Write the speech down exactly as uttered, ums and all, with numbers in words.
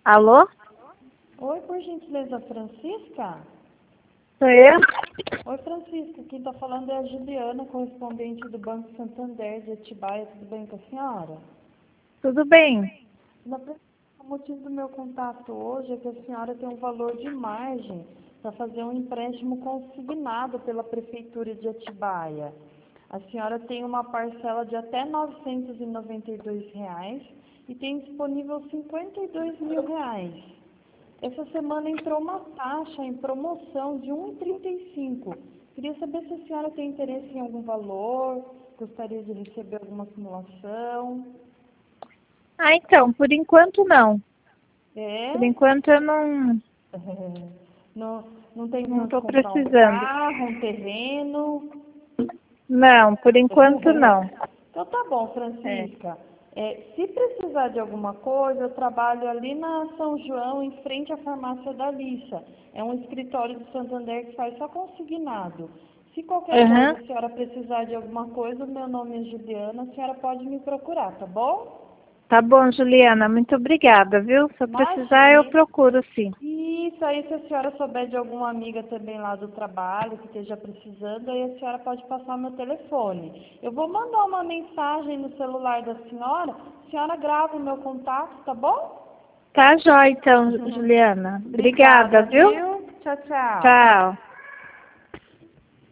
Alô? Oi, por gentileza, Francisca? Sou eu? Oi, Francisca. Quem está falando é a Juliana, correspondente do Banco Santander de Atibaia. Tudo bem com a senhora? Tudo bem? Na verdade, o motivo do meu contato hoje é que a senhora tem um valor de margem para fazer um empréstimo consignado pela Prefeitura de Atibaia. A senhora tem uma parcela de até novecentos e noventa e dois reais e tem disponível cinquenta e dois mil reais. Essa semana entrou uma taxa em promoção de um vírgula trinta e cinco. Queria saber se a senhora tem interesse em algum valor, gostaria de receber alguma simulação. Ah, então, por enquanto não. É? Por enquanto eu não Não, não tem não como estou comprar um precisando. carro, um terreno? Não, por enquanto não. Então tá bom, É. Francisca. É, se precisar de alguma coisa, eu trabalho ali na São João, em frente à farmácia da Lixa. É um escritório do Santander que faz só consignado. Se qualquer coisa Aham. a senhora precisar de alguma coisa, o meu nome é Juliana, a senhora pode me procurar, tá bom? Tá bom, Juliana, muito obrigada, viu? Se eu precisar, eu Imagine. procuro sim. Isso aí, se a senhora souber de alguma amiga também lá do trabalho que esteja precisando, aí a senhora pode passar o meu telefone. Eu vou mandar uma mensagem no celular da senhora, a senhora grava o meu contato, tá bom? Tá jóia, então, Juliana. Obrigada, Obrigada, viu? viu? Tchau, tchau. Tchau.